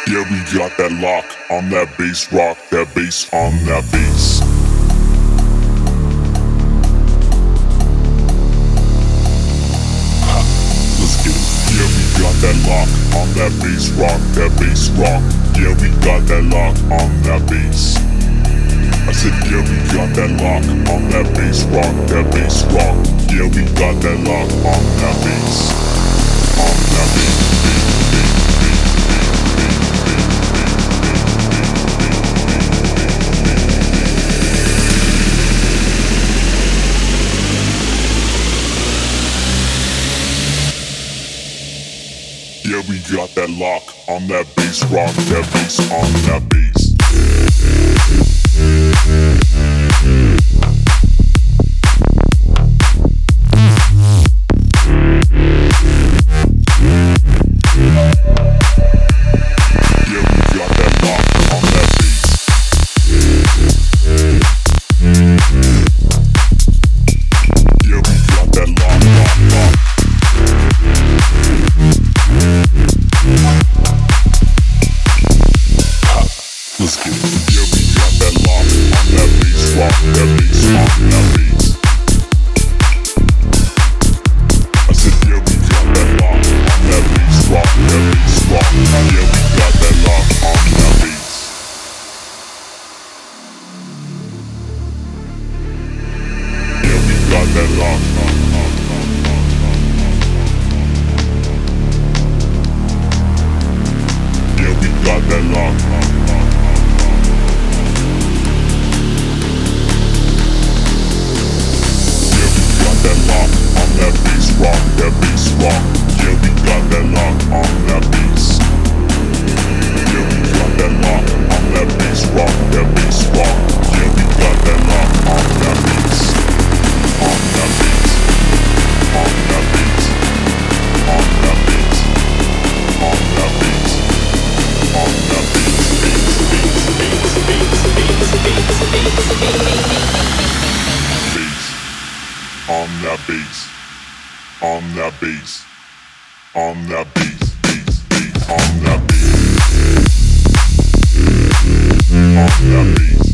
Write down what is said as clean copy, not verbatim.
Yeah, we got that lock on that bass, rock that bass on that bass. Ha, let's get it. Yeah, we got that lock on that bass, rock that bass, rock. Yeah, we got that lock on that bass. I said, yeah, we got that lock on that bass, rock that bass, rock. Yeah, we got that lock on that bass, on that bass, yeah, we got that lock on that bass, rock that bass on that bass. Let's get it. Yeah, we got that lock on that bass, rock that bass on that bass. I said, yeah, we got that lock on that bass, rock that bass, rock. Yeah, we got that lock on that bass. Yeah, we got that lock. Yeah, we got that lock. That lock on that bass, rock that bass, rock. Yeah, we got that lock on that bass. Yeah, we got that lock on that bass, rock that bass, rock. Yeah, we got that lock on that bass, on that bass, on that bass, on that bass, on that bass, on that bass, on that bass, on that bass, on that bass, bass, on that bass, on that bass.